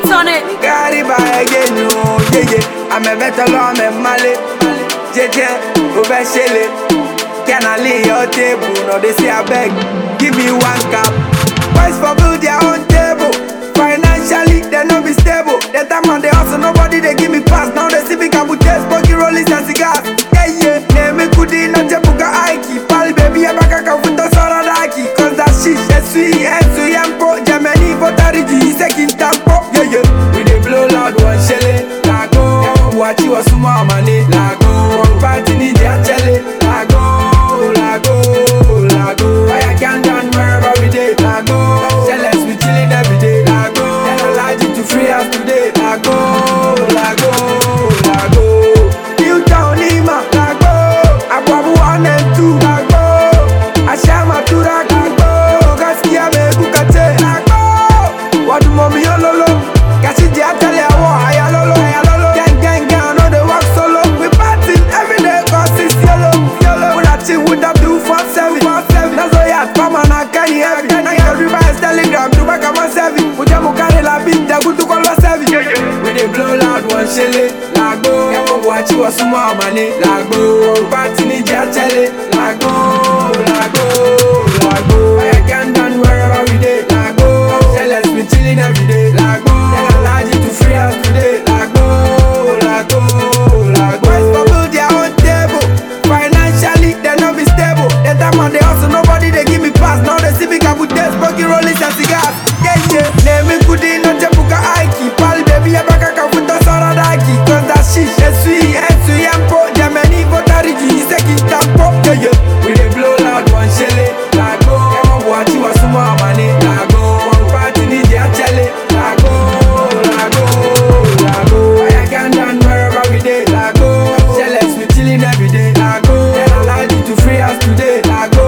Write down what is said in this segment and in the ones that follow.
beats on it. Carry by again, no, yeah. I'm a better law, I'm a Mali. JJ, over Shelley. Can I lay your table? No, they say I beg. Give me one cup. Boys for build their own table. Financially, they no be stable. That time on they hustle, nobody they give me pass. Now they see me cabutes, pocky rollies and cigars. Yeah, name me kudi na chepuka aiki. Pali baby, ya baka kafuta sora daki. Cause that shit, sweet, yampo. Germany, Botariji, Iseki Tampo. Yeah, we dey blow loud one shelle. Lago, watch you a suma money. Lago, one party need ya chelle. Lago, I can't done wherever we dey. Lago, jealous we chillin' every day. Lago, and I like you to free us today. Lago, New Town Lima. Lago, Ababu 1 and 2. Lago, Ashama Tura. Lago, Gaskia Bekukate. Lago, what mommy yololo? Kasi diatele awo ayalolo. Gang, I know they work solo. We party every day 'cause it's yellow. When I chill with that blue 4-7. That's why I come and I carry heavy. Everybody's telegram to back on my serving. Put them carry la beat, they're good to call us heavy. We dey blow loud one shelle. Lago, watch you a small money. Lago, party need ya chelle. Lago, I can't done wherever we dey. Lago, jealous we chillin' every day. Lago, and I like you to free us today. Lago. Boys for build their own table. Financially, they no be stable. That time on they hustle, nobody they give me pass. Now they see me cabutes, pocky rollies and cigars. Yeah. Name me kudi na chepuka aiki. Pali baby, ya baka kafuta sora daki. Cause that shit, sweet, yampo. Germany, Botariji, Iseki Tampo. Yeah, we dey blow loud one shelle. Lago, watch you a suma money. Lago, one party need ya chelle. Lago, I can't done wherever we dey. Lago, jealous we chillin' every day. Lago, and I like you to free us today. Lago,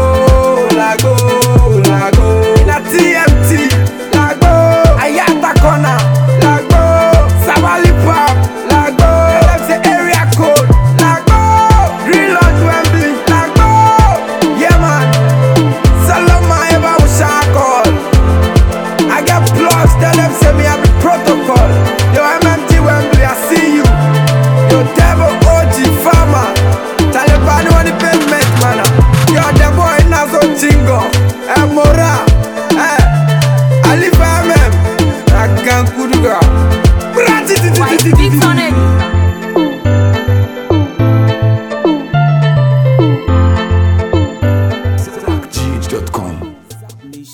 in a TMT. Lago, Ayata Corner. Lago, Savali Pop. Lago, let's say area code. Lago, Green Lodge Wembley. Lago, yeah man. Saloma Eva Ushakol. I got plugs, tell them say me have the protocol. Yo MMG Wembley, I see you. Yo Devil OG Farmer. Taliban on the pavement, man. Yo the boy Nazo Chingo. Mora. Ali Famem. Agan Kuduga. White beats on it.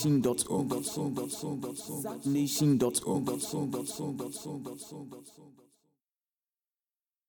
Nation.org.